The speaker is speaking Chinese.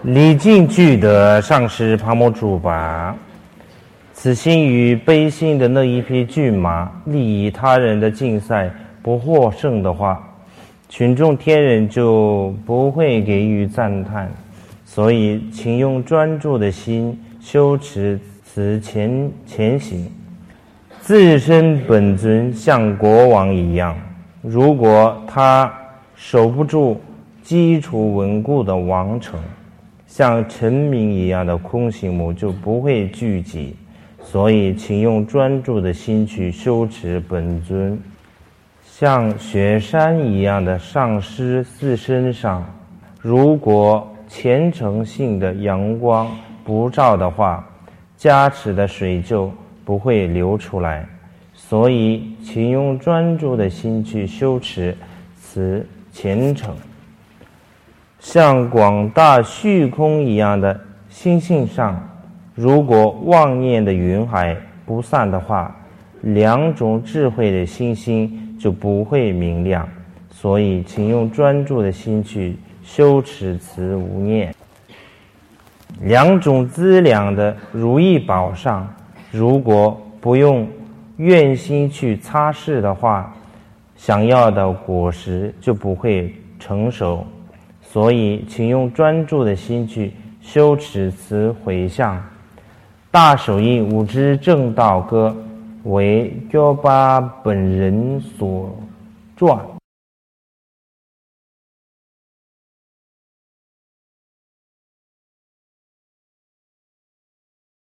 礼敬具德，上师帕摩主吧。此心与悲心的那一匹骏马，利益他人的竞赛不获胜的话，群众天人就不会给予赞叹。所以请用专注的心修持此前行，自身本尊像国王一样。如果他守不住基础稳固的王城，像臣民一样的空行母就不会聚集。所以请用专注的心去修持本尊，像雪山一样的上师自身上，如果虔诚性的阳光不照的话，加持的水就不会流出来。所以请用专注的心去修持此虔诚，像广大虚空一样的心性上，如果妄念的云海不散的话，两种智慧的心就不会明亮。所以请用专注的心去修持此无念。两种资粮的如意宝上，如果不用愿心去擦拭的话，想要的果实就不会成熟。所以请用专注的心去修持此回向。大手印五支正道歌为鸠巴本人所撰。